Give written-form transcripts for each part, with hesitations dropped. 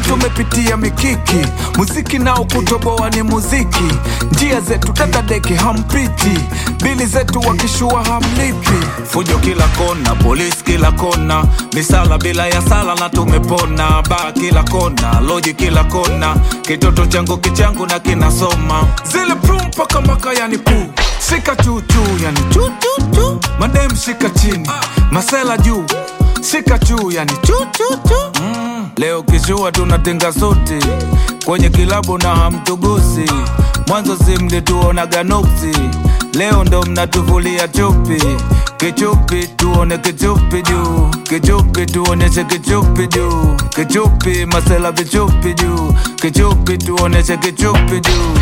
tumepitia mikiki, muziki nao kutoboa ni muziki. Njia zetu dadadeki hampiti, bili zetu wakishua hamlipi. Fujo kila kona, polisi kila kona, misala bila ya sala na tumepona. Baa kila kona, loji kila kona, kitoto changu kichangu na kinasoma. Zile prum paka maka yani puu, shika chuchu yani chuchuchu. Madem shika chini, masela juu, shika juu yani chuchuchu. Leo kishua tunatenga sote kwenye kilabu na hamtugusi. Mwanzo simli tuonaga nuksi, leo ndo mnatuvulia chupi. Kichupi tuone kichupi juu, kichupi tuoneshe kichupi juu, kichupi masela vichupi juu, kichupi tuoneshe kichupi juu.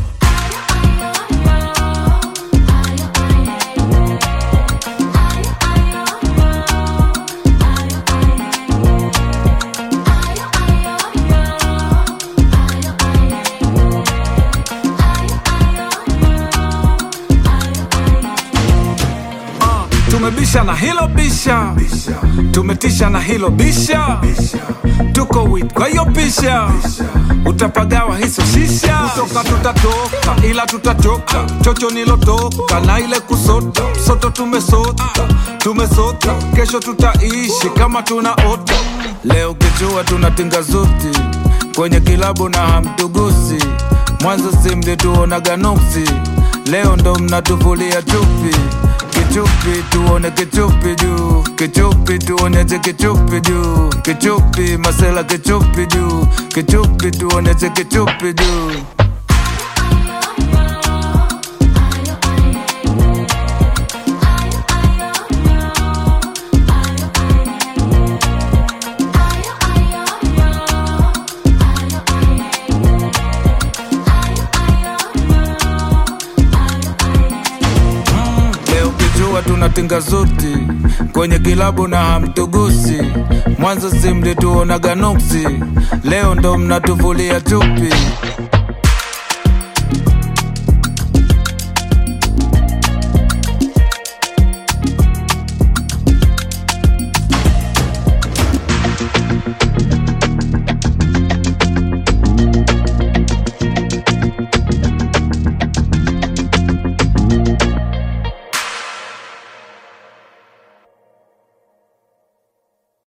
Tumebisha na hilo bisha, tumetisha na hilo bisha. Tuko wit kwa hiyo pisha, utapagawa hiso shisha. Kutoka tutatoka ila tutatoka, chocho nilotoka na ile kusota. Soto tumesota, kesho tutaishi kama tunaota. Leo kichua tunatinga zuti kwenye kilabu na hamtugusi. Mwanzo simli tuonaga nuksi, leo ndo mnatuvulia chupi. Kichupi tuone kichupi juu, kichupi tuoneshe kichupi juu, kichupi masela kichupi juu, kichupi tuoneshe kichupi juu. Tunatinga zuti kwenye kilabu na hamtugusi. Mwanzo simli tuonaga nuksi, leo ndo mnatuvulia chupi.